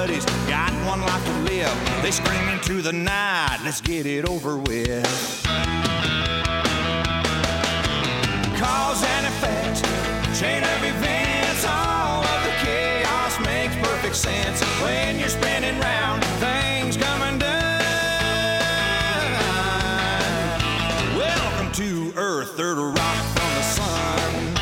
buddies got one life to live. They scream into the night, let's get it over with. Cause and effect, chain of events, all of the chaos makes perfect sense. When you're spinning round, things come undone. Welcome to Earth, third rock from the sun.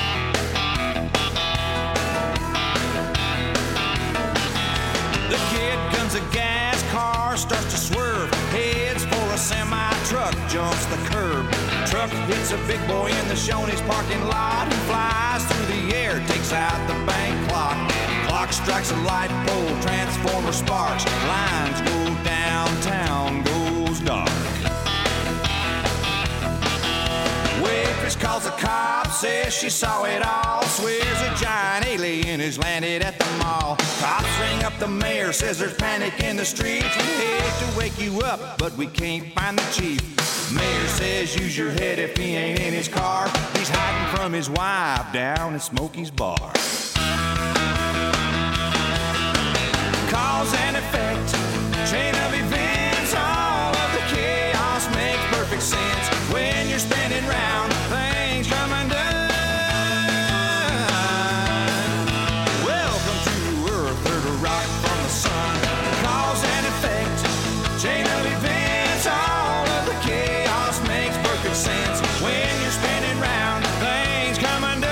The kid guns a gas, car starts to swerve, heads for a semi-truck, jumps the curb. Truck hits a big boy in the Shoney's parking lot. He flies through the air, takes out the bank clock. Clock strikes a light pole, transformer sparks. Lines go downtown, goes dark. Waitress calls the cops, says she saw it all. Swears a giant alien has landed at the mall. Cops ring up the mayor, says there's panic in the streets. We hate to wake you up, but we can't find the chief. Mayor says use your head if he ain't in his car. He's hiding from his wife down at Smokey's bar. Cause and effect, chain of events, all of the chaos makes perfect sense. When you're spinning round, things come undone. Welcome to Earth, third rock from the sun. Cause and effect, chain of events, all of the chaos makes perfect sense. When you're spinning round, things come undone.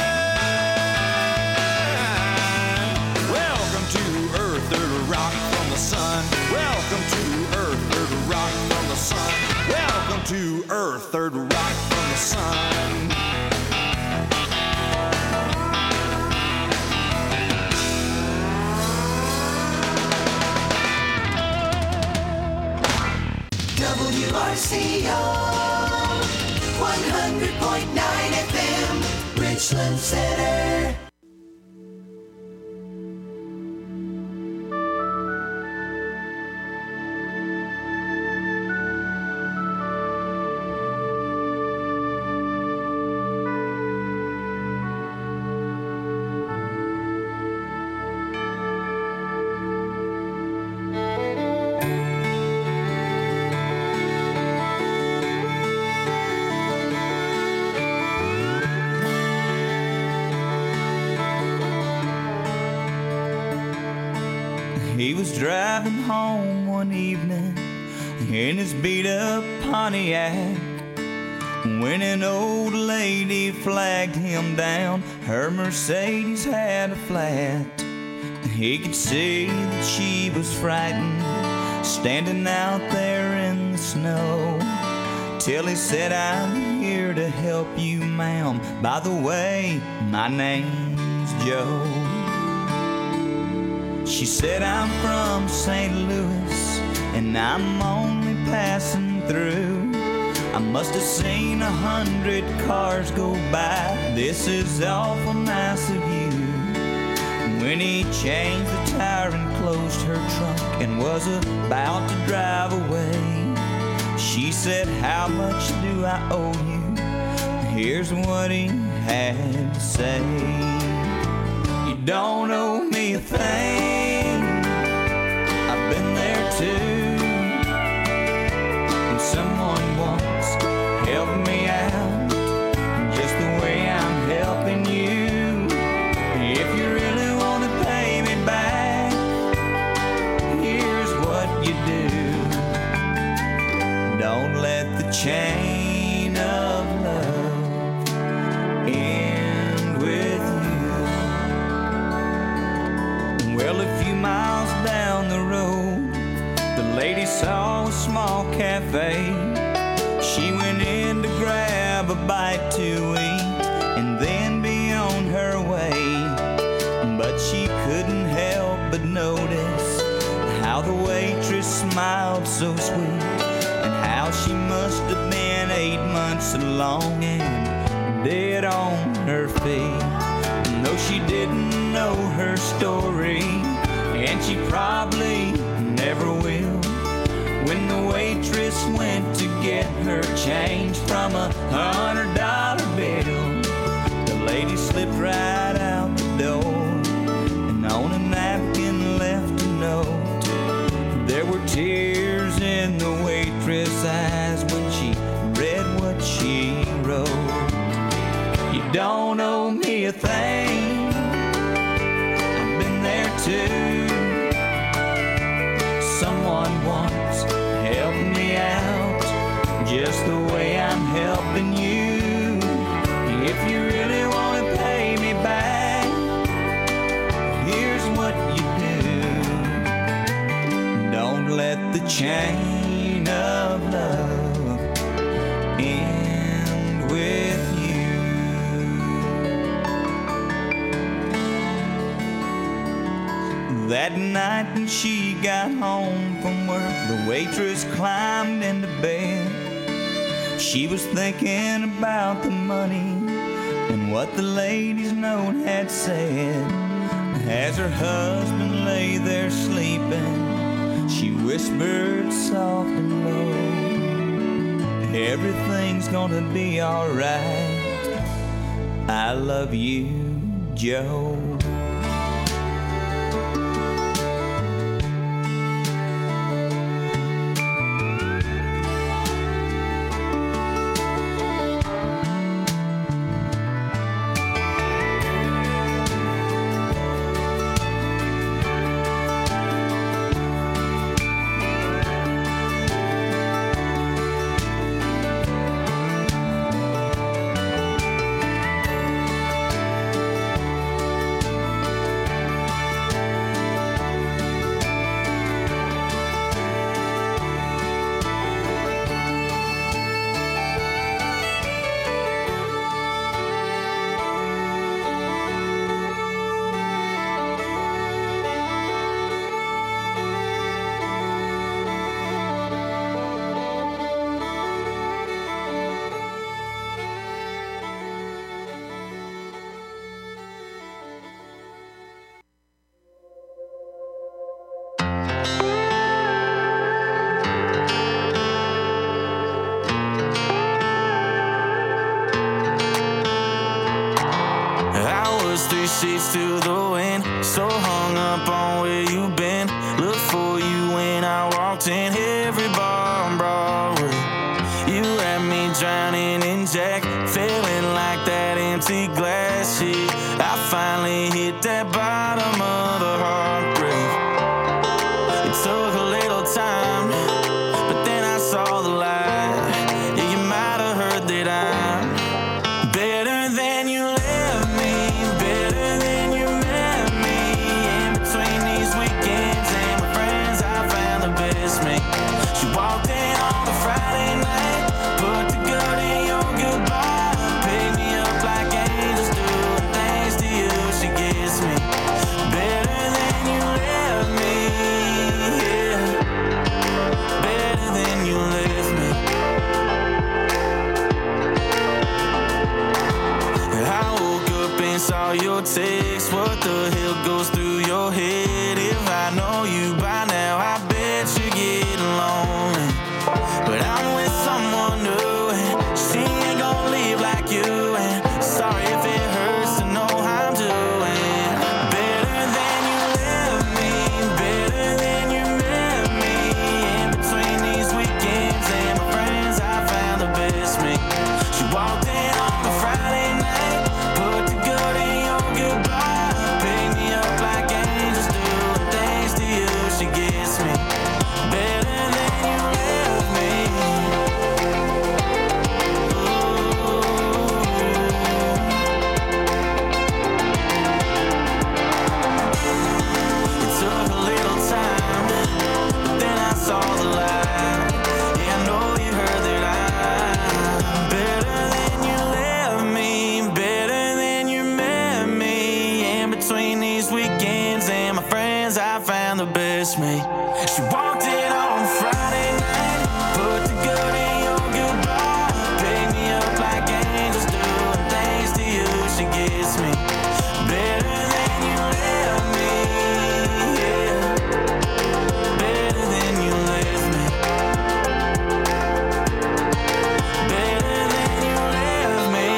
Welcome to Earth, third rock from the sun. Welcome to Earth, third rock from the sun. Welcome to Earth, third rock from the sun. WRCO 100.9 FM, Richland Center. He was driving home one evening in his beat-up Pontiac when an old lady flagged him down. Her Mercedes had a flat. He could see that she was frightened, standing out there in the snow, till he said, "I'm here to help you, ma'am. By the way, my name's Joe." She said, "I'm from St. Louis, and I'm only passing through. I must have seen 100 cars go by. This is awful nice of you." When he changed the tire and closed her trunk and was about to drive away, she said, "How much do I owe you?" Here's what he had to say. "You don't owe me a thing. I've been there too. And someone once helped me out just the way I'm helping you. If you really want to pay me back, here's what you do. Don't let the chain of love end with you." Well, a few miles down the road, the lady saw a small cafe. She went in to grab a bite to eat and then be on her way. But she couldn't help but notice how the waitress smiled so sweet, and how she must have been 8 months along and dead on her feet. And though she didn't know her story, and she probably never will, when the waitress went to get her change from $100 bill, the lady slipped right out the door and on a napkin left a note. a thing. I've been there too. Someone once helped me out just the way I'm helping you. If you really want to pay me back, here's what you do. Don't let the chain of love end with you. That night when she got home from work, the waitress climbed into bed. She was thinking about the money and what the lady's note had said. As her husband lay there sleeping, she whispered soft and low, everything's gonna be alright. I love you, Joe. Sheets to the wind, so hung up on where you been. Looked for you when I walked in every bar on Broadway. You had me drowning in Jack, feeling like that empty glass sheet. I finally hit that bottom of the heartbreak. It took a little time, but then I saw the light. Yeah, you might have heard that I'm better than you left me, better than you met me. In between these weekends and my friends, I found the best me. She walked in on a Friday night, put the good in your goodbye, picked me up like angels do, and thanks to you, she gets me. Better than you left me, yeah. Better than you left me. I woke up and saw your text. What the hell goes through your head? If I know you by now, I bet you're getting lonely. But I'm with someone new, and she ain't gonna leave like you. And sorry if it hurts to know how I'm doing. Better than you left me, better than you met me. In between these weekends and my friends, I found the best me. She walked in on a Friday night, put the good in your goodbye, picked me up like angels do, and thanks to you, she gets me. Better than you left me. It took a little time, but then I saw the light. Yeah, I know you heard that I'm better than you left me, better than you met me. In between these weekends and my friends, I found the best me. She walked in on Friday night, put the good in your goodbye, picked me up like angels do, and thanks to you, she gets me. Better than you left me, yeah. Better than you left me. Better than you left me.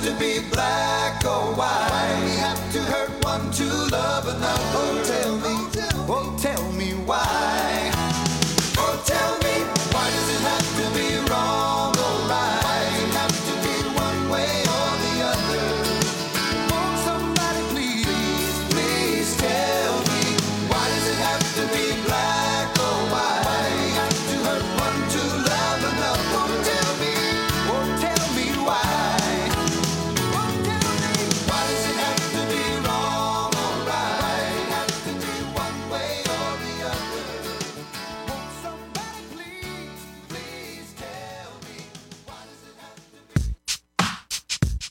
have to be black or white? Why do we have to hurt one to love another? Oh, tell me why. Oh, tell me, why does it have to be wrong or right? Why does it have to be one way or the other? Won't somebody please tell me, why does it have to be black or white? Why do we have to hurt one to love another? Oh, tell me why. Oh, tell me, why does it have to be wrong or right? Why does it have to be one way or the other? Won't somebody please tell me, why does it have to be?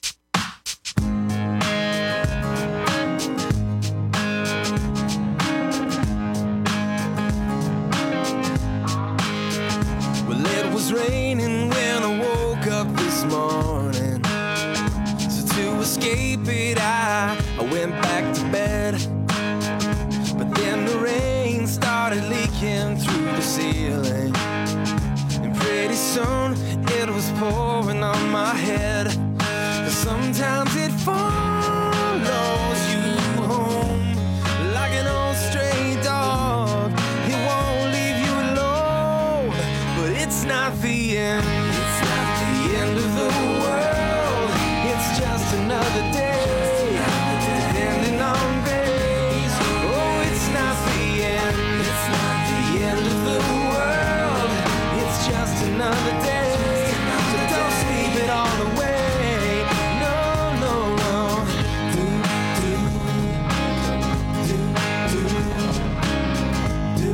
Well, it was raining when I woke up this morning. So to escape it, I went back to bed. But then the rain started leaking through the ceiling. And pretty soon it was pouring on my head. 'Cause sometimes it follows you home like an old stray dog. It won't leave you alone. But it's not the end. It's not the end of the world. It's just another day. Depending on days. Oh, it's not the end. It's not the end of the world. It's just another day. So don't sleep it all away. No, no, no. Do, do, do, do, do,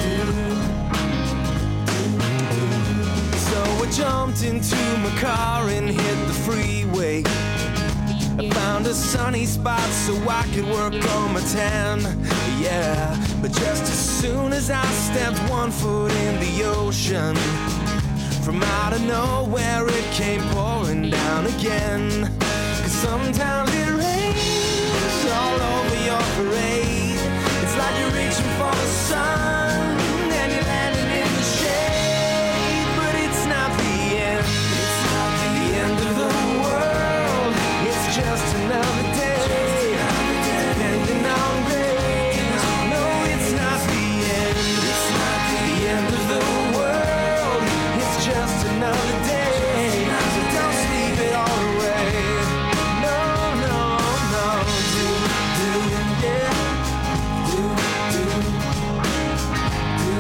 do. So I jumped into my car and hit the freeway. I found a sunny spot so I could work on my tan. Yeah, but just as soon as I stepped one foot in the ocean, from out of nowhere it came pouring down again. 'Cause sometimes it rains all over your parade. It's like you're reaching for the sun and you're landing in the shade. But it's not the end. It's not the end of the world. It's just another day. Depending on grace. No, it's not the end. It's not the end of the world. It's just another day. So don't sleep it all away. No, no, no. Do, do, yeah. Do, do, do,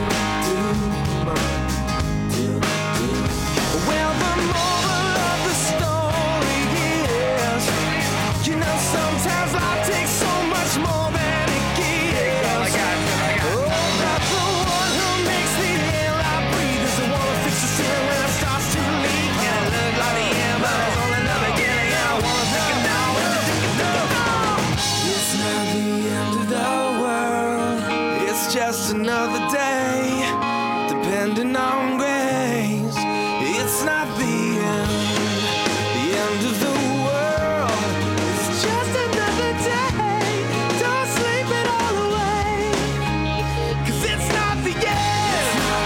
do, do. Well, the moral of the story is, you know, sometimes life takes so much more than it gives. Oh, but the one who makes the air I breathe is the one who fixes the ceiling when it starts to leak. And it looks like the end, but it's only the beginning. I wanna take it down with the ticket down. It's not the end of the world. It's just another day. Depending on grace. It's not the end of the world. It's just another day. Don't sleep it all away. 'Cause it's not the end.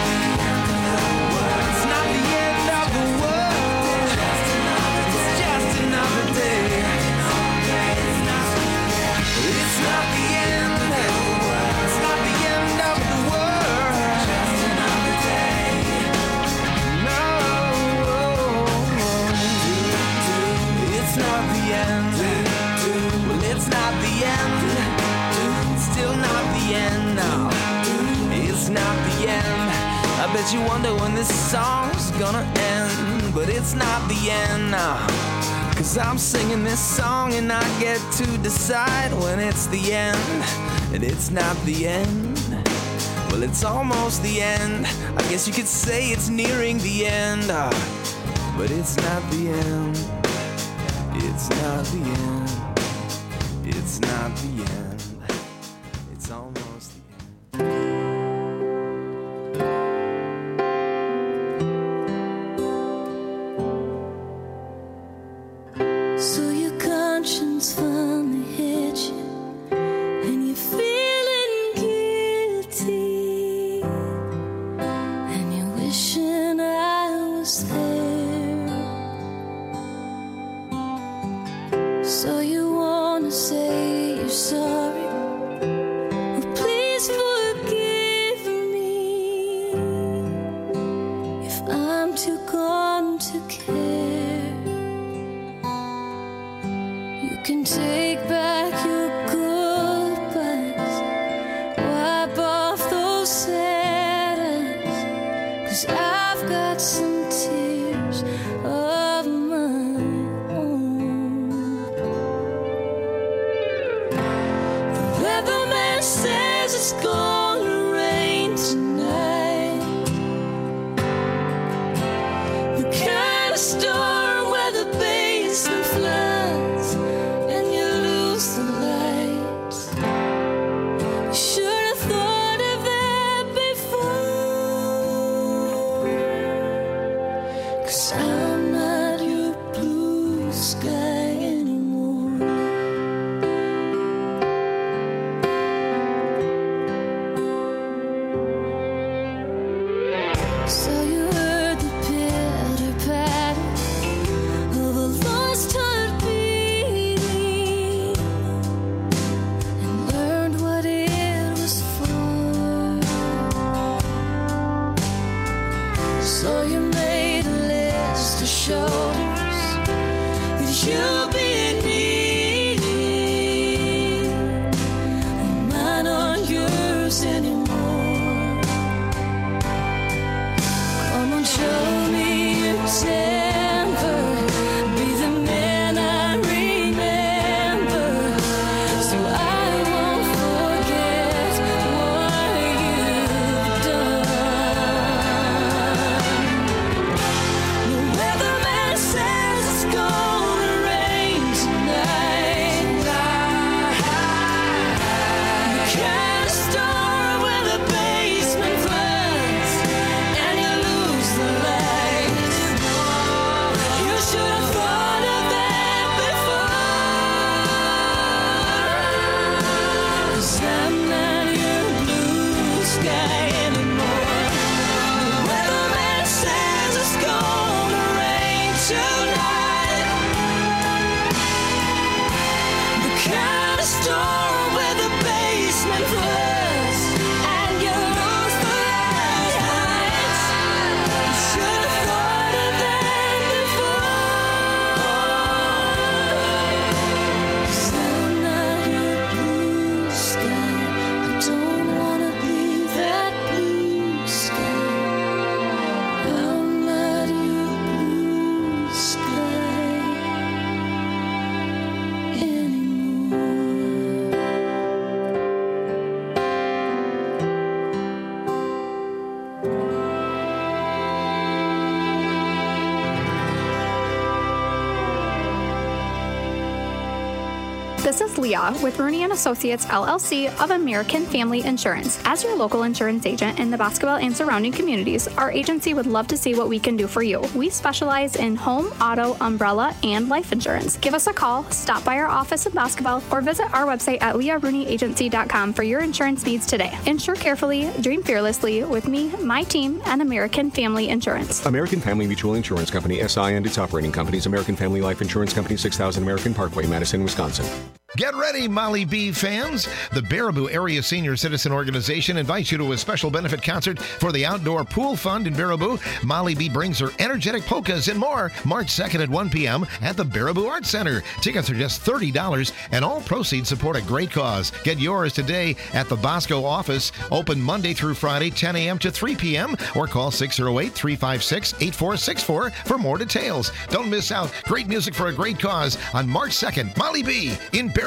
It's not the end of the world. It's just another day. It's not the end. It's not the end of the world. Just another day. No, it's not the end. Well, it's not the end. It's still not the end. No, it's not the end. I bet you wonder when this song's gonna end, but it's not the end. No, 'cause I'm singing this song and I get to decide when it's the end, and it's not the end. Well, it's almost the end. I guess you could say it's nearing the end, but it's not the end. It's not the end. It's not the end. It's almost the end. So your conscience finally hit you, and you're feeling guilty, and you're wishing I was there. So you wanna say you're sorry? Well, please forgive me if I'm too gone to care. You can take back your goodbyes, wipe off those sad eyes, 'cause I've got some tears of my own. The weatherman says it's gonna rain tonight, the kind of storm where the basement floods and you lose the lights. You should have thought of that before, 'cause I'm not your blue sky anymore. So you heard the pitter-patter of a lost heart beating and learned what it was for. So you made a list of shoulders that you'll be needing. Mine aren't yours anymore. Come on, show me your temper. Be the man I remember, so I won't forget what you've done. The weatherman says it's gonna rain tonight. The kind of storm where the basement floods and you lose the lights. You should have thought of that before, 'cause I'm not your blue sky anymore. The weatherman says it's gonna rain tonight, the kind of storm where the basement floods and you lose the lights. You should have thought of that before, 'cause I'm not your blue sky. I don't wanna be that blue sky. I'm not your blue sky anymore. This is Leah with Rooney & Associates LLC of American Family Insurance. As your local insurance agent in the Boscobel and surrounding communities, our agency would love to see what we can do for you. We specialize in home, auto, umbrella, and life insurance. Give us a call, stop by our office in Boscobel, or visit our website at leahrooneyAgency.com for your insurance needs today. Insure carefully, dream fearlessly with me, my team, and American Family Insurance. American Family Mutual Insurance Company, SI, and its operating companies, American Family Life Insurance Company, 6000 American Parkway, Madison, Wisconsin. Get ready, Molly B fans. The Baraboo Area Senior Citizen Organization invites you to a special benefit concert for the Outdoor Pool Fund in Baraboo. Molly B brings her energetic polkas and more March 2nd at 1 p.m. at the Baraboo Arts Center. Tickets are just $30 and all proceeds support a great cause. Get yours today at the Bosco office, open Monday through Friday, 10 a.m. to 3 p.m. or call 608-356-8464 for more details. Don't miss out. Great music for a great cause on March 2nd. Molly B in Baraboo.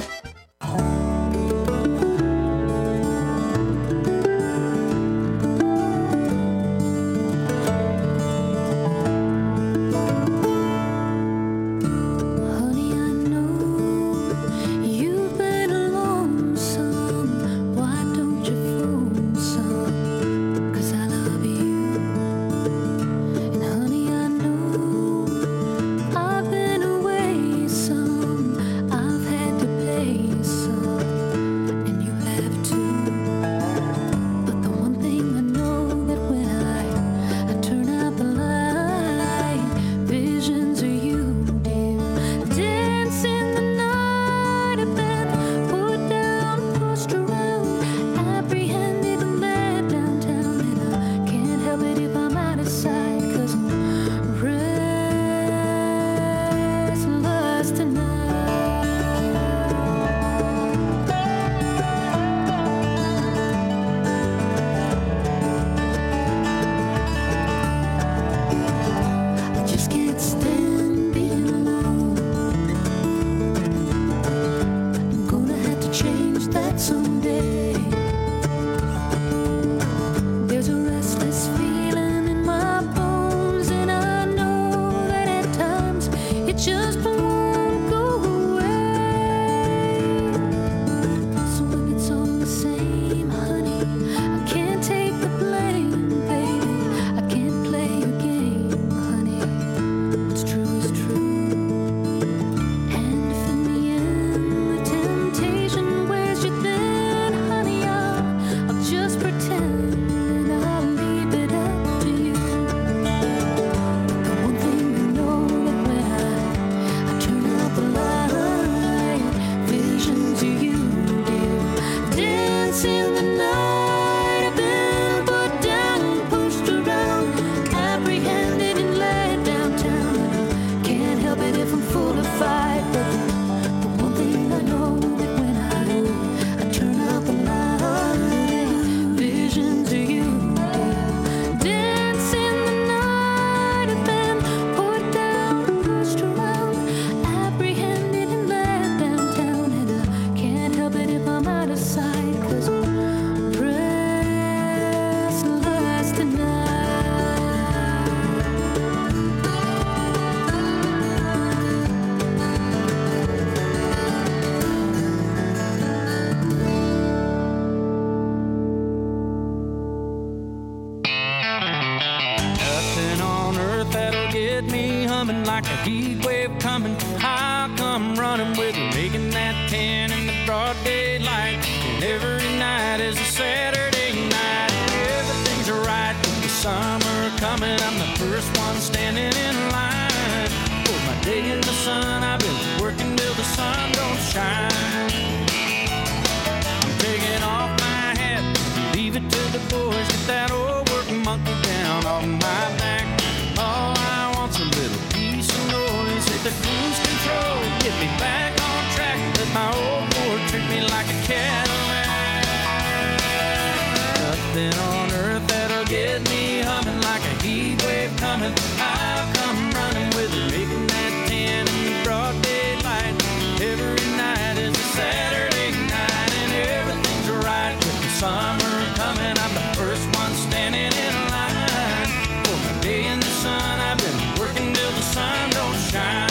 Honey, I know you've been alone some. Why don't you phone some? 'Cause I love you. And honey, I know I've been away some. I've had to pay someday. There's a restless feeling in my bones, and I know that at times it just won't go away. So if it's all the same, honey, I can't take the blame, baby. I can't play your game, honey. What's true is true. And if in the end the temptation wears you thin, honey, I'll just pretend and I'll leave it up to you. The one thing I know that when I turn out the light, visions of you, dear, dance in the night. I've been put down, pushed around, apprehended and led downtown. Can't help it if I'm full of fight, but the one thing I know that when I turn out the light, visions of you, dear, dance in the night. I've been put down, pushed around, apprehended and led downtown, and I can't help it if I'm out of sight, 'cause I'm restless tonight. Nothing on earth that'll get me humming like a heat wave coming. I'll come running with you, making that 10 in the broad daylight. And every night is a Saturday night. And everything's right with the summer coming. I'm the first one standing in line. For my day in the sun, I've been working till the sun don't shine. I'm taking off my hat, leave it to the boys. Get that old work monkey down off my back. All I want's a little piece of noise. Hit the cruise control, get me back on track. Let my old Ford treat me like a Cadillac. Nothing on earth that'll get me humming like a heat wave coming. I'll come running with it, making that 10 in the broad daylight. Every night is a Saturday night, and everything's right with the summer coming. I'm the first one standing in line. For my day in the sun, I've been working till the sun don't shine.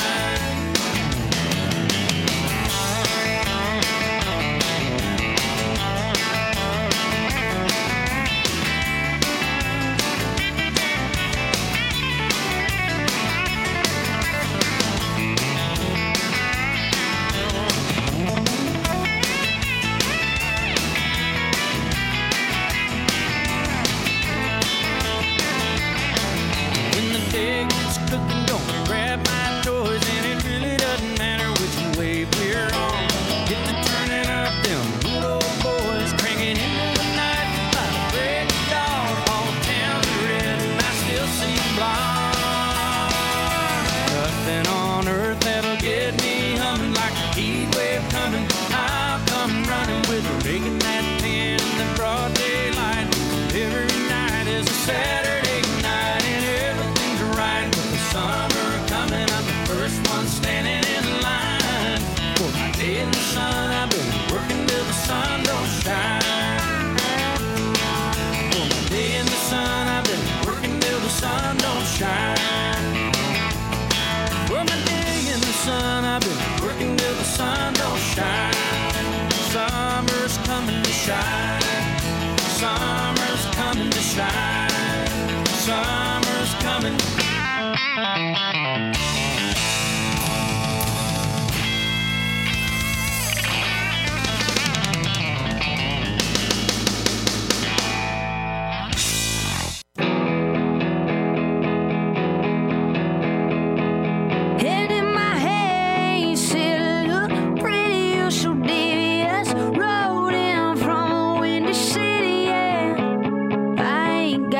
When the day gets cooking, gonna grab my toys, and it really doesn't matter which wave we're on. Get to turning up them good old boys, cranking into the night by the break of dawn. All town's red and I still see blonde. Nothing on earth that'll get me humming like a heat wave coming. I'll come running with her, making that 10 in the broad daylight. Every night is a Saturday night, and everything's right with the summer coming. I'm the first one standing in line. For my day in the sun, I've been working till the sun don't shine. For my day in the sun, I've been working till the sun don't shine. For my day in the sun, I've been working till the sun don't shine. Summer's coming to shine. Summer's coming to shine. Summer's coming. Head in my head, you said look pretty, you're so devious. Rode in from a windy city, yeah. I ain't got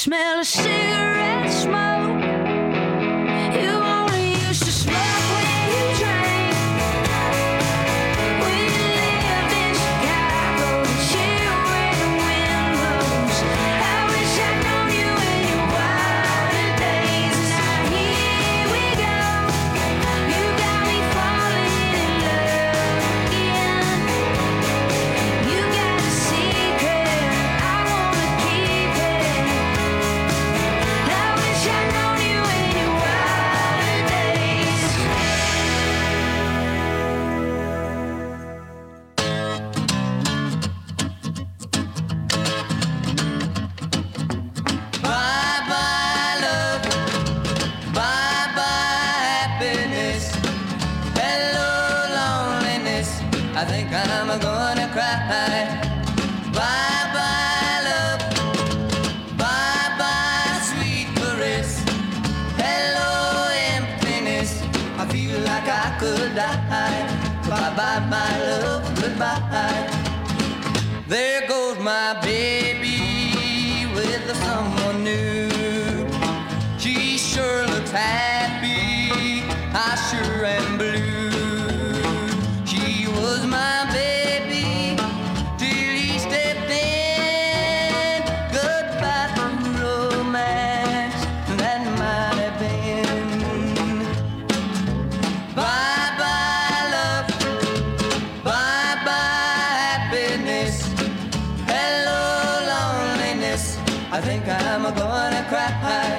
smell of cigarette smoke. You only used to smoke when you drank. When you lived in Chicago, chill where the wind blows. I wish I'd known you in your wilder days. Now here we go. You got me falling in love again. You got a secret, I wanna keep it. I wish I'd known you in your wilder days. Bye-bye love, bye-bye happiness. Hello loneliness, I think I'm gonna cry. Bye-bye love, bye-bye sweet caress. Hello emptiness, I feel like I could die. Bye-bye my love, goodbye. There goes my baby with someone new. She sure looks happy, I sure am blue. She was my baby till he stepped in. Goodbye to romance, that might have been. Bye-bye love, bye-bye happiness. Hello loneliness, I think I'm gonna cry.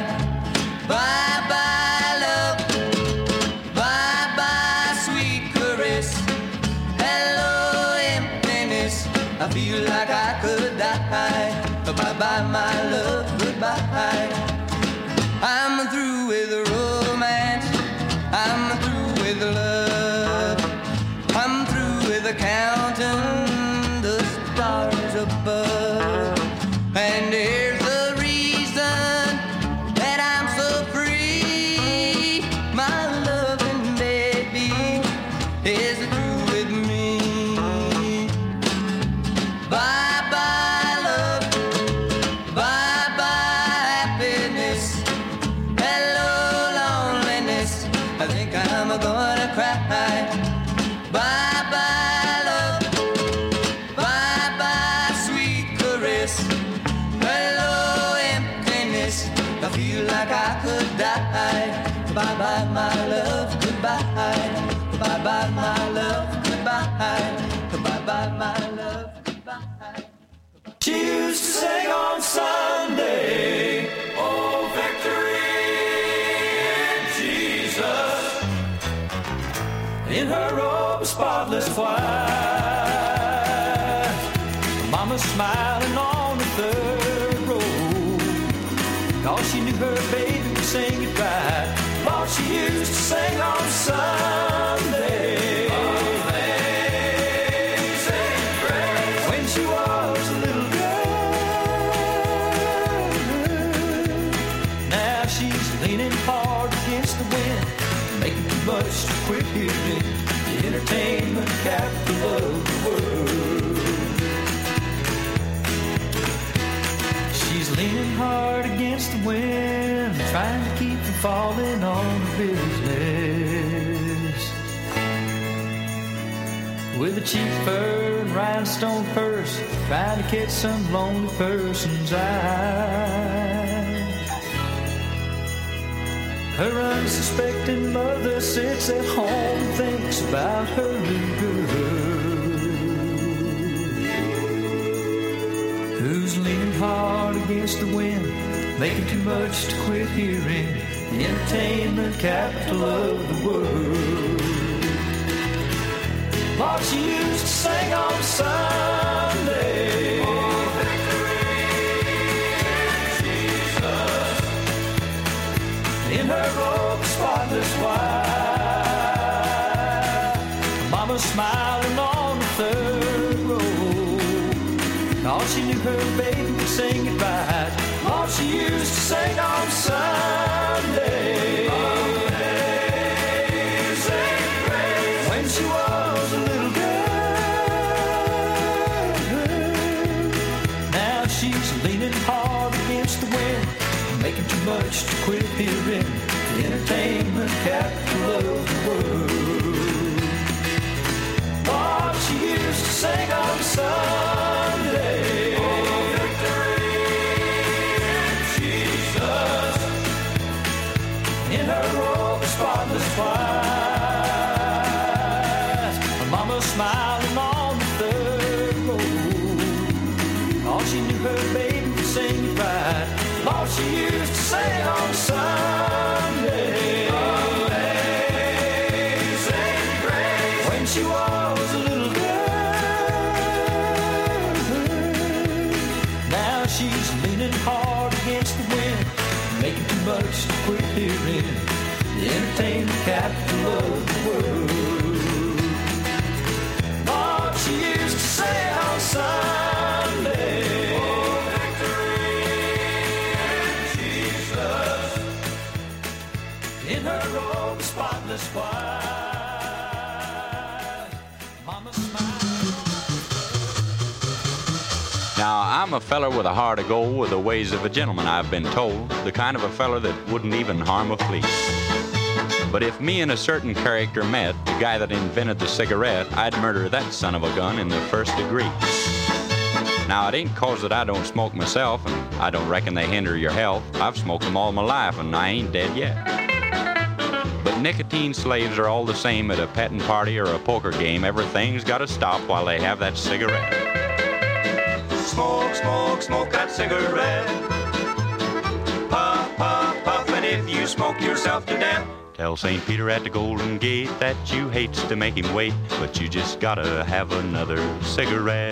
Bye-bye love, bye-bye sweet caress. Hello emptiness, I feel like I could die. Bye-bye my love, goodbye. I'm through with romance, I'm through with love. I'm through with counting the stars above. And here's the reason that I'm so free. My loving baby is through with me. Bye-bye love, bye-bye happiness. Hello loneliness, I think I'm gonna cry. Bye-bye love, bye-bye sweet caress. Hello emptiness, I feel like I could die. Bye-bye my love, goodbye. Bye-bye my love, goodbye. Bye-bye my love, goodbye. She used to sing on Sunday, oh, victory in Jesus. In her robe of spotless white, Mama smiling on the third row, 'cause she knew her baby would sing it right. Lord, she used to sing on Sunday, Amazing Grace, when she was a little girl. Now she's leaning hard against the wind, making too much to quit hearing the entertainment capital of the world. She's leaning hard against the wind, trying to keep from falling on her business. With a cheap fur and rhinestone purse, trying to catch some lonely person's eye. Her unsuspecting mother sits at home and thinks about her little girl, who's leaning hard against the wind, making too much to quit hearing the entertainment capital of the world. Lord, she used to sing on Sunday, oh, victory in Jesus. In her robe, spotless white, Mama smiling on the third row, 'cause she knew her baby would sing it right. Lord, she used to sing on Sunday, Amazing Grace, when she was a little girl. Now she's leaning hard against the wind, much to quit here in the entertainment capital of the world. Oh, she used to sing on Sunday. Oh, victory in Jesus. In her robe, spotless white. Her mama smiling on the third row. All she knew her baby could sing it right. All she used to sing on Sunday. Amazing grace. When she was a little girl. Now she's leaning hard against the wind, making too much to quit here in the entertainment capital of the world. Lord, she used to say on Sunday. In her robe, spotless white, Mama smiled. Now, I'm a feller with a heart of gold, with the ways of a gentleman, I've been told. The kind of a feller that wouldn't even harm a flea. But if me and a certain character met, the guy that invented the cigarette, I'd murder that son of a gun in the first degree. Now, it ain't 'cause that I don't smoke myself, and I don't reckon they hinder your health. I've smoked them all my life, and I ain't dead yet. But nicotine slaves are all the same at a petting party or a poker game. Everything's got to stop while they have that cigarette. Smoke, smoke, smoke that cigarette. Puff, puff, puff, and if you smoke yourself to death, tell St. Peter at the Golden Gate that you hates to make him wait, but you just gotta have another cigarette.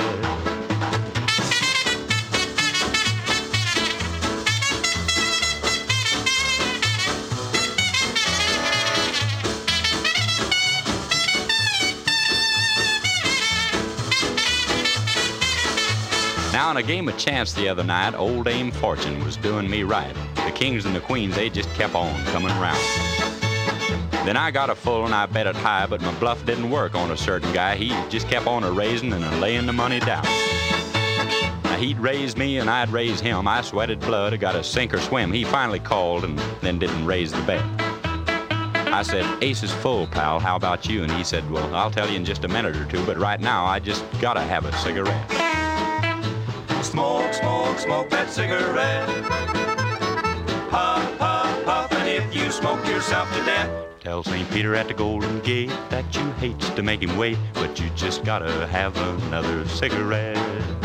Now, in a game of chance the other night, old Dame Fortune was doing me right. The kings and the queens, they just kept on coming around. Then I got a full and I bet it high, but my bluff didn't work on a certain guy. He just kept on a-raising and a-laying the money down. Now, he'd raise me and I'd raise him. I sweated blood, I got to sink or swim. He finally called and then didn't raise the bet. I said, ace is full, pal, how about you? And he said, well, I'll tell you in just a minute or two, but right now I just gotta have a cigarette. Smoke, smoke, smoke that cigarette. Puff, puff, puff, and if you smoke yourself to death, tell St. Peter at the Golden Gate that you hates to make him wait, but you just gotta have another cigarette.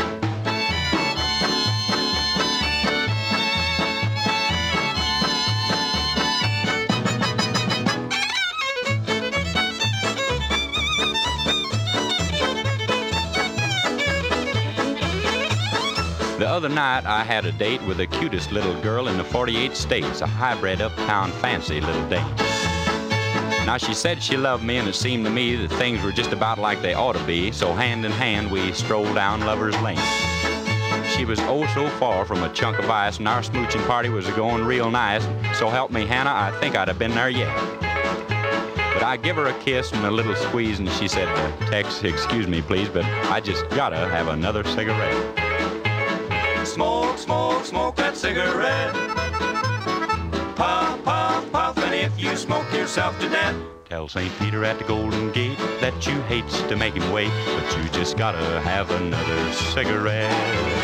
The other night, I had a date with the cutest little girl in the 48 states, a hybrid uptown fancy little dame. Now, she said she loved me, and it seemed to me that things were just about like they ought to be, so hand in hand, we strolled down Lover's Lane. She was oh so far from a chunk of ice, and our smooching party was going real nice, so help me, Hannah, I think I'd have been there yet. But I give her a kiss and a little squeeze, and she said, Tex, excuse me, please, but I just gotta have another cigarette. Smoke, smoke, smoke that cigarette. Puff, puff, puff, and if you smoke yourself to death, tell St. Peter at the Golden Gate that you hates to make him wait, but you just gotta have another cigarette.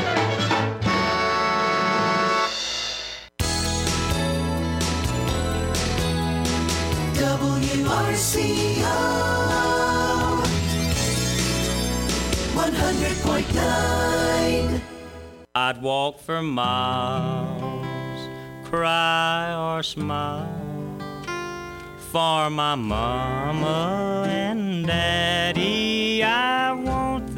WRCO 100.9. I'd walk for miles, cry or smile, for my mama and daddy. I want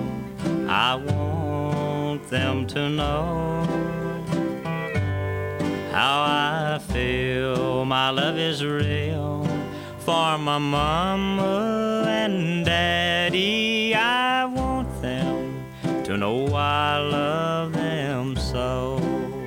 them to know how I feel. My love is real for my mama and daddy. I want them to know I love them so.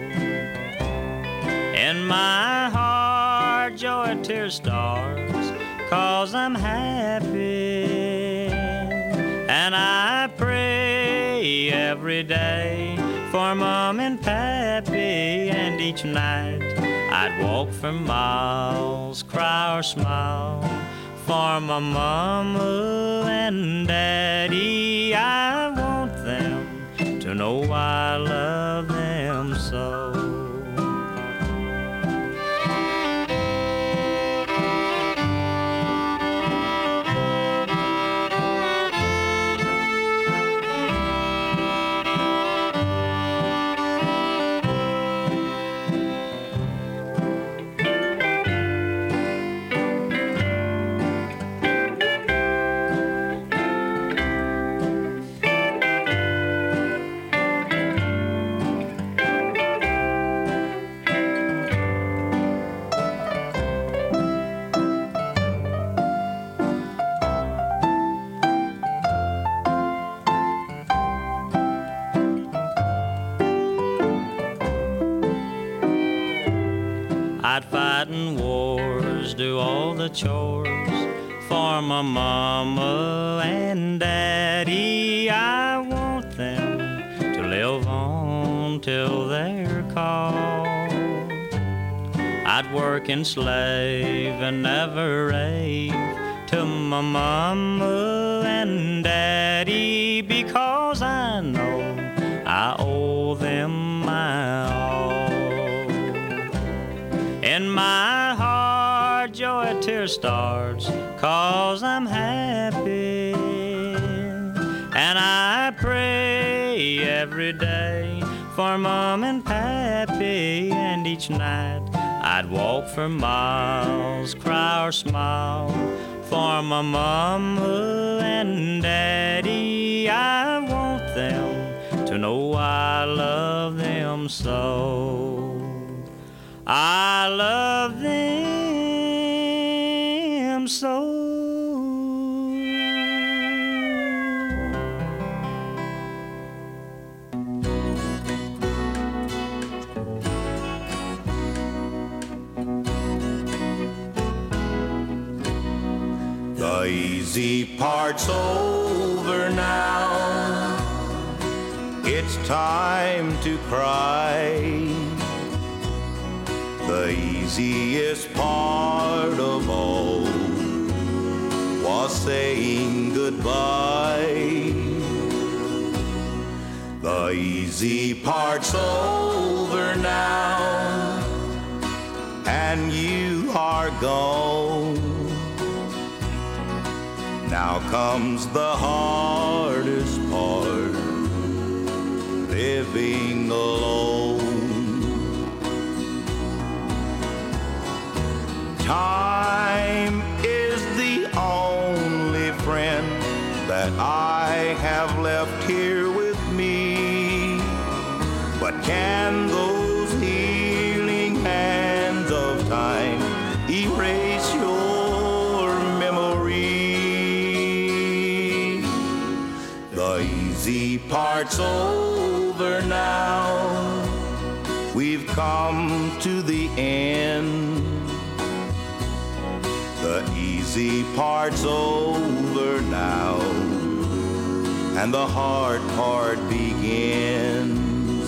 In my heart, joy tear stars, 'cause I'm happy. And I pray every day for Mom and Pappy, and each night I'd walk for miles, cry or smile for my mama and daddy. I want them to know I love them so. I'd fight in wars, do all the chores for my mama and daddy. I want them to live on till they're called. I'd work and slave and never rave to my mama and daddy, because I know I owe them my all. In my heart, joy, a tear starts, 'cause I'm happy. And I pray every day for Mom and Pappy. And each night I'd walk for miles, cry or smile for my Mama and Daddy. I want them to know I love them so. I love them so. The easy part's over now. It's time to cry. The easiest part of all was saying goodbye. The easy part's over now, and you are gone. Now comes the hardest part, living alone. Time is the only friend that I have left here with me. But can those healing hands of time erase your memory? The easy part's over now. We've come to the end. The easy part's over now, and the hard part begins.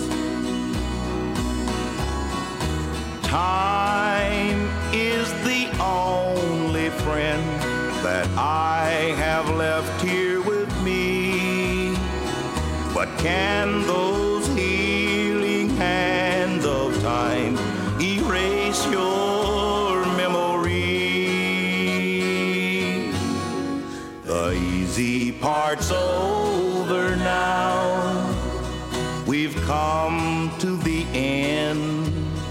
Time is the only friend that I have left here with me. But can those healing hands of time erase your memory? The easy part's over now. We've come to the end.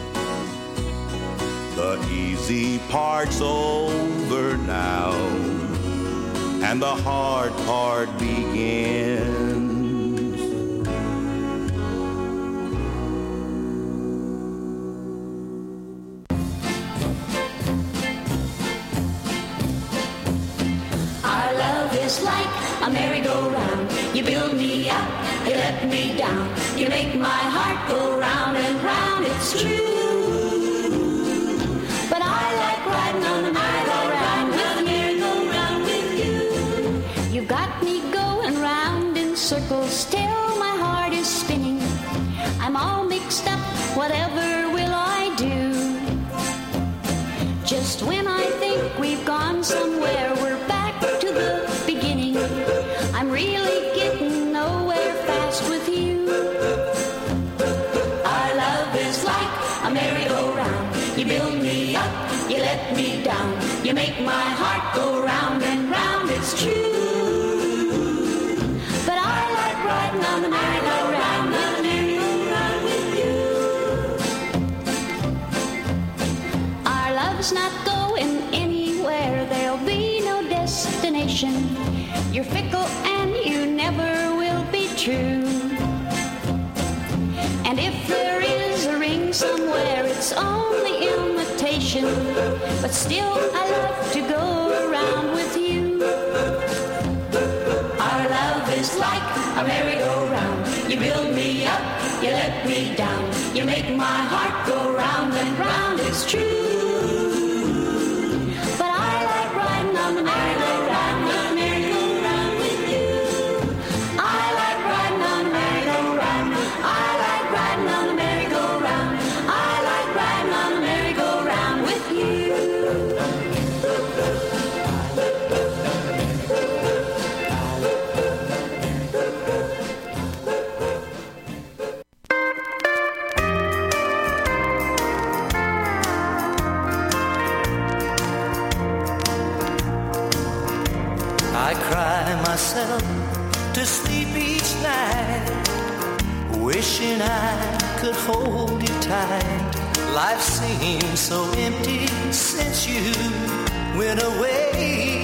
The easy part's over now, and the hard part begins. Our love is like a merry-go-round. You build me up, you let me down. You make my heart go round and round. It's true. But I like riding on the merry-go-round with you. You've got me going round in circles. Still my heart is spinning. I'm all mixed up. Whatever will I do? on the merry-go-round, on the merry-go-round with you. Our love's not going anywhere, there'll be no destination. You're fickle and you never will be true. And if there is a ring somewhere, it's only imitation. But still, I love to go around with you. Our love is like a merry-go-round. You build me up, you let me down. You make my heart go round and round, it's true. But I like riding on the merry-go-round, on the merry-go-round with you. I like riding on the merry-go-round. I like riding on the merry-go-round. I like riding on the merry-go-round with you. I cry myself to sleep each night, wishing I could hold you tight. Life seems so empty since you went away.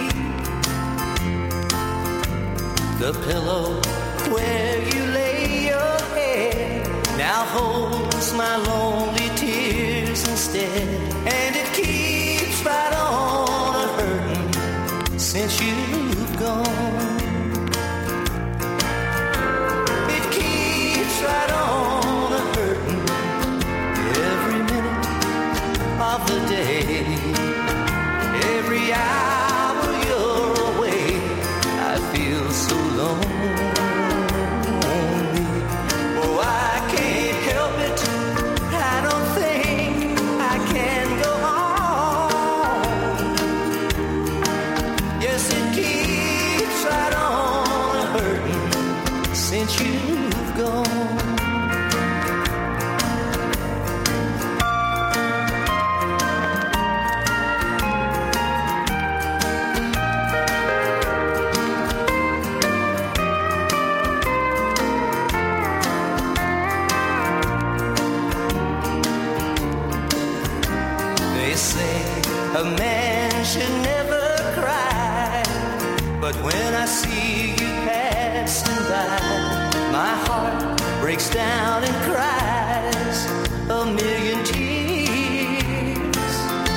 The pillow where you lay your head now holds my lonely tears instead, and it keeps right on a-hurting since you've gone. It keeps right on a-hurting every minute of the day. Every hour you're away, I feel so lonely. Oh, I can't help it, I don't think I can go on. Yes, it keeps right on hurting since you've gone. They say a man should never cry, but when I see you passing by, my heart breaks down and cries a million tears.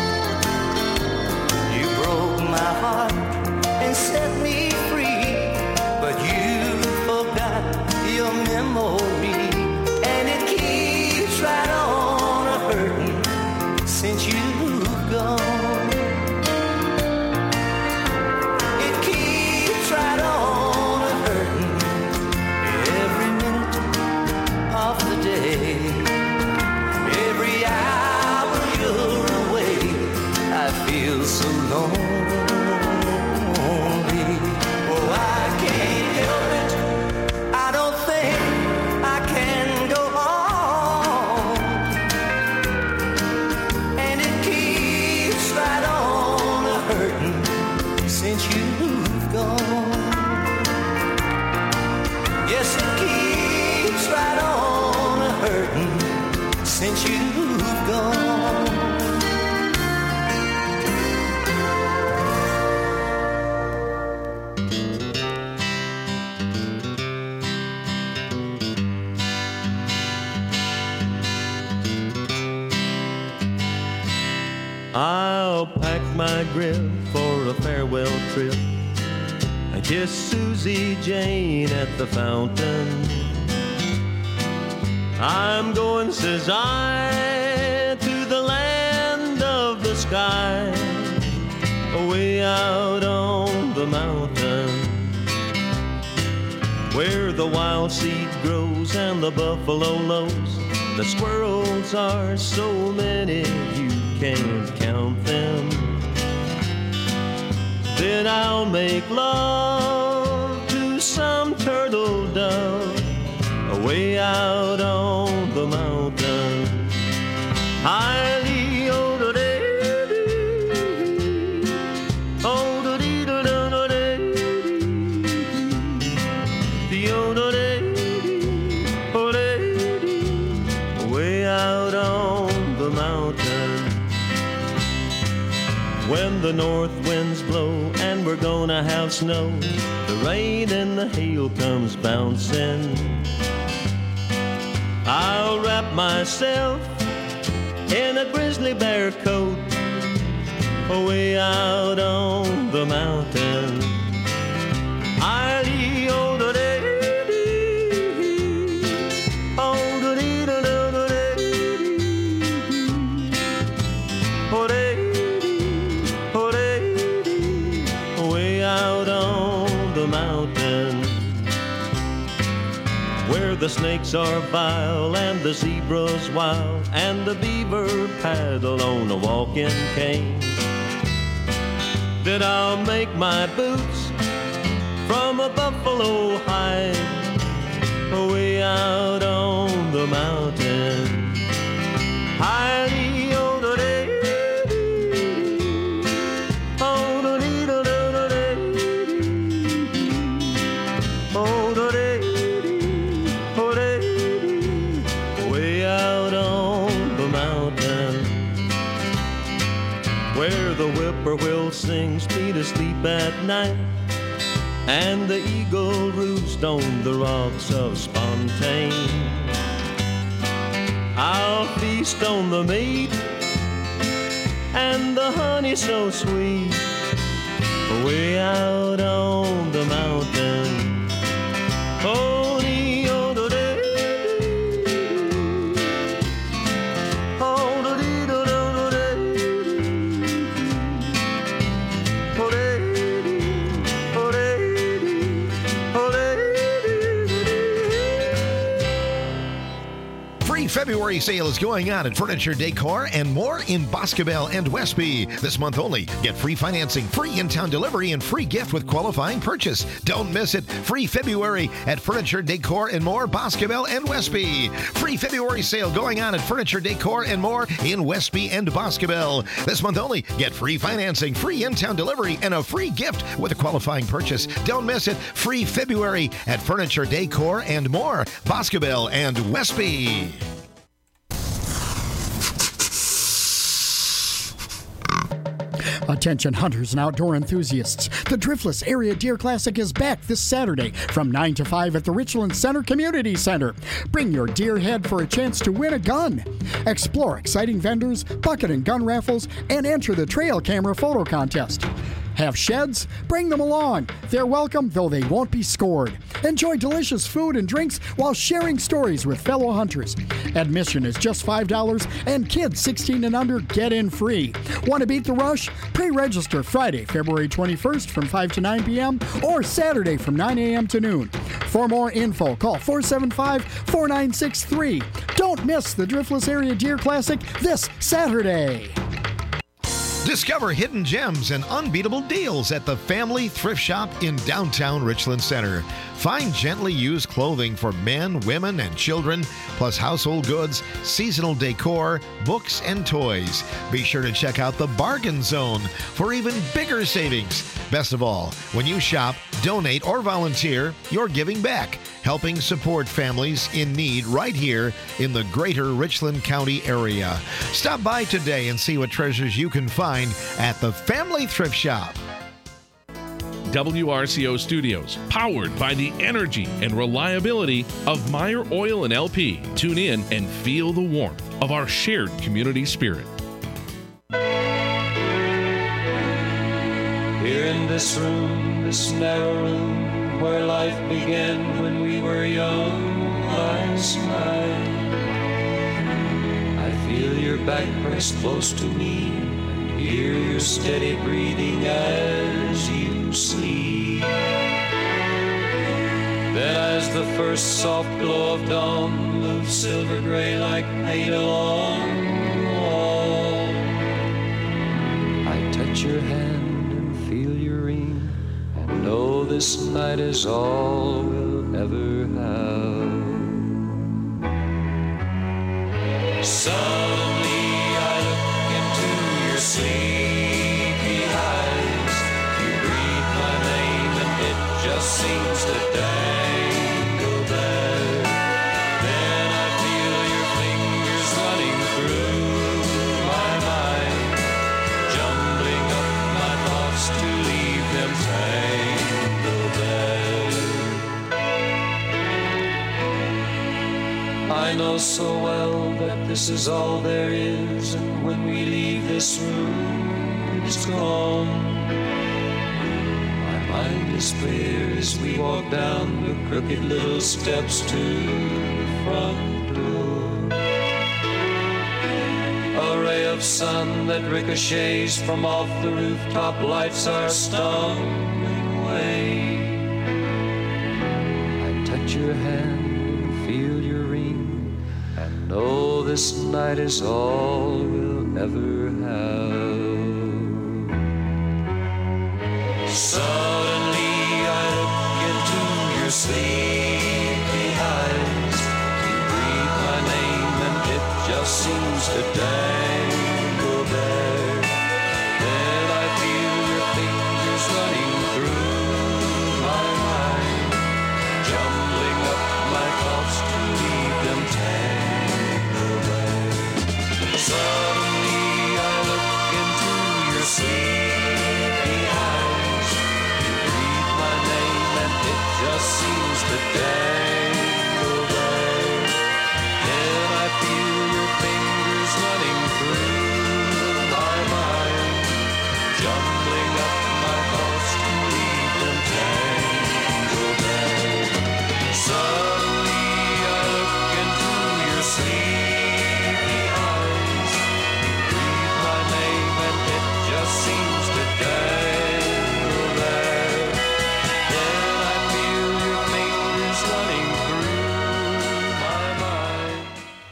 You broke my heart and set me free, but you forgot your memory, and it keeps right on a-hurting since you've gone. It keeps right on a-hurting every minute of the day. Every hour you're away, I feel so lonely. Oh, I can't help it, I don't think I can go on. And it keeps right on a-hurting since you've gone. Yes, it keeps right on a-hurting since you've gone. I'll pack my grip for a farewell trip and kiss Susie Jane at the fountain. I'm going, says I, to the land of the sky, away out on the mountain, where the wild seed grows and the buffalo lows. The squirrels are so many you can't count them. Then I'll make love to some turtle dove away out on the mountain. The When the north winds blow and we're gonna have snow, the rain and the hail comes bouncing, I'll wrap myself in a grizzly bear coat, away out on the mountain. I'll away out on the mountain, where the snakes are vile and the zebras wild and the beaver paddle on a walking cane. Then I'll make my boots from a buffalo hide, away out on the mountain. Way out on the mountain, where the whippoorwill sings me to sleep at night, and the eagle roosts on the rocks of Spontane. I'll feast on the meat and the honey so sweet, way out on the mountain. February sale is going on at Furniture Decor and More in Boscobel and Westby. This month only. Get free financing, free in-town delivery, and free gift with qualifying purchase. Don't miss it. Free February at Furniture Decor and More, Boscobel and Westby. Free February sale going on at Furniture Decor and More in Westby and Boscobel. This month only. Get free financing, free in-town delivery, and a free gift with a qualifying purchase. Don't miss it. Free February at Furniture Decor and More, Boscobel and Westby. Attention hunters and outdoor enthusiasts. The Driftless Area Deer Classic is back this Saturday from 9 to 5 at the Richland Center Community Center. Bring your deer head for a chance to win a gun. Explore exciting vendors, bucket and gun raffles, and enter the trail camera photo contest. Have sheds? Bring them along. They're welcome, though they won't be scored. Enjoy delicious food and drinks while sharing stories with fellow hunters. Admission is just $5, and kids 16 and under get in free. Want to beat the rush? Pre-register Friday, February 21st from 5 to 9 p.m. or Saturday from 9 a.m. to noon. For more info, call 475-4963. Don't miss the Driftless Area Deer Classic this Saturday. Discover hidden gems and unbeatable deals at the Family Thrift Shop in downtown Richland Center. Find gently used clothing for men, women, and children, plus household goods, seasonal decor, books, and toys. Be sure to check out the Bargain Zone for even bigger savings. Best of all, when you shop, donate, or volunteer, you're giving back, helping support families in need right here in the greater Richland County area. Stop by today and see what treasures you can find at the Family Thrift Shop. WRCO Studios, powered by the energy and reliability of Meyer Oil and LP. Tune in and feel the warmth of our shared community spirit. Here in this room, this narrow room, where life began when we were young, I smile. I feel your back pressed close to me, and hear your steady breathing as you sleep. Then as the first soft glow of dawn moves silver gray like paint along the wall, I touch your hand and feel your ring, and know this night is all we'll ever have. Suddenly I look into your sleepy eyes. You breathe my name and it just seems to dangle there. Then I feel your fingers running through my mind, jumbling up I know so well that this is all there is, and when we leave this room, it's gone. My mind is clear as we walk down the crooked little steps to the front door. A ray of sun that ricochets from off the rooftop lights our stumbling way. I touch your hand, feel your ring, and know this night is all we'll ever have. Suddenly I look into your sleepy eyes. You breathe my name and it just seems to dangle there. Then I feel your fingers running through my mind, jumbling up my thoughts to leave them tangled there. Suddenly I look into your sleepy eyes. You breathe my name and it just seems to dangle there. Then I feel your fingers running through my mind, jumbling up my thoughts to leave them tangled there. Suddenly I look into your sleepy eyes. You breathe my name and it just seems to dangle there. Then I feel your fingers running through my mind.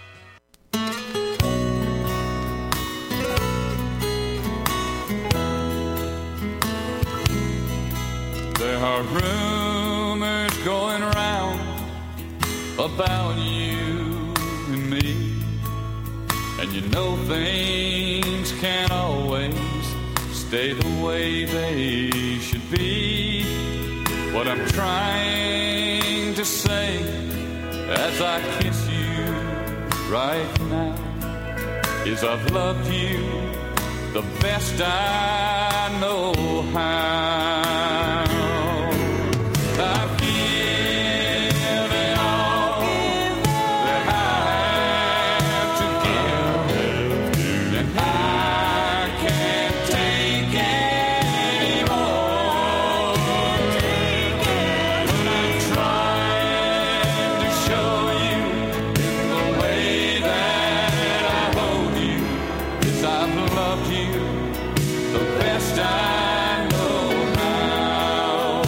There are rumors going around about you and me, and you know things can't always stay the way they should be. What I'm trying to say as I kiss you right now is I've loved you the best I know how. I've given all that I have to give, and I can't take any more. But I'm trying to show you in the way that I hold you is I've loved you the best I know how.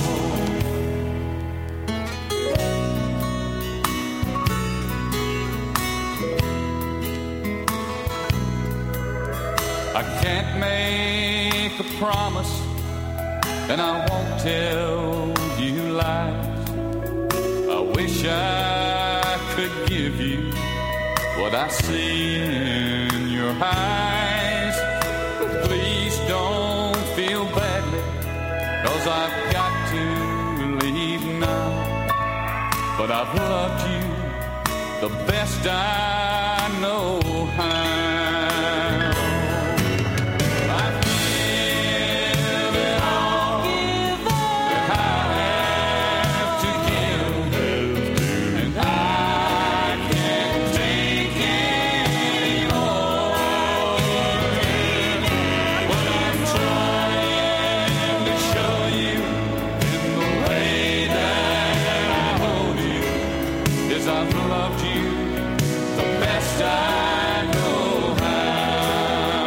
I can't make a promise, and I won't tell you lies. I wish I could give you what I see in your eyes. But please don't feel badly, 'cause I've got to leave now. But I've loved you the best I know how. I've given all that I have to give, and I can't take any more. But I'm trying to show you in the way that I hold you is I've loved you the best I know how.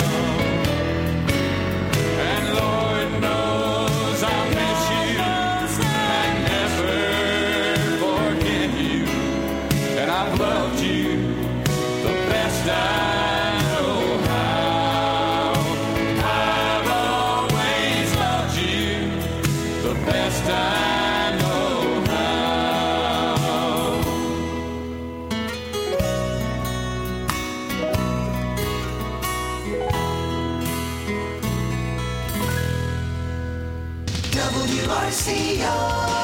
And Lord knows I'll miss you and never forget you. And I've loved you the best I know how. I've always loved you the best I know how. WRCO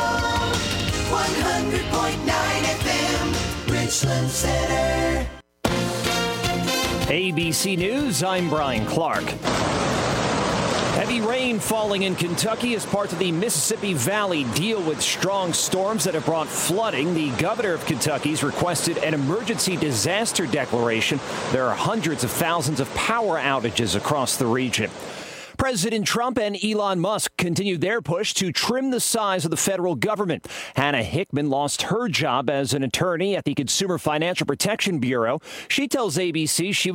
100.9 FM, Richland Center. ABC News, I'm Brian Clark. Heavy rain falling in Kentucky as parts of the Mississippi Valley deal with strong storms that have brought flooding. The governor of Kentucky's requested an emergency disaster declaration. There are hundreds of thousands of power outages across the region. President Trump and Elon Musk continued their push to trim the size of the federal government. Hannah Hickman lost her job as an attorney at the Consumer Financial Protection Bureau. She tells ABC she